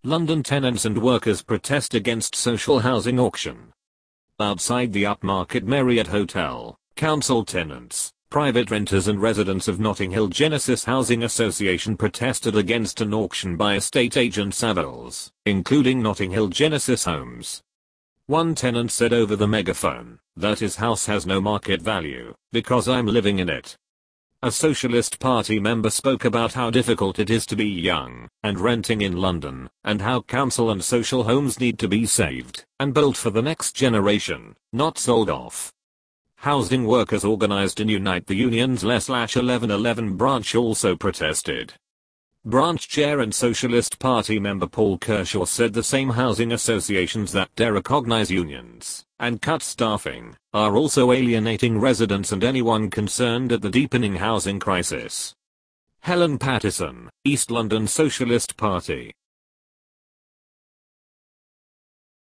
London tenants and workers protest against social housing auction. Outside the upmarket Marriott Hotel, council tenants, private renters and residents of Notting Hill Genesis Housing Association protested against an auction by estate agent Savills, including Notting Hill Genesis Homes. One tenant said over the megaphone that his house has no market value because I'm living in it. A Socialist Party member spoke about how difficult it is to be young and renting in London, and how council and social homes need to be saved and built for the next generation, not sold off. Housing workers organized in Unite the Union's Les/1111 branch also protested. Branch chair and Socialist Party member Paul Kershaw said the same housing associations that derecognize unions and cut staffing are also alienating residents and anyone concerned at the deepening housing crisis. Helen Pattison, East London Socialist Party,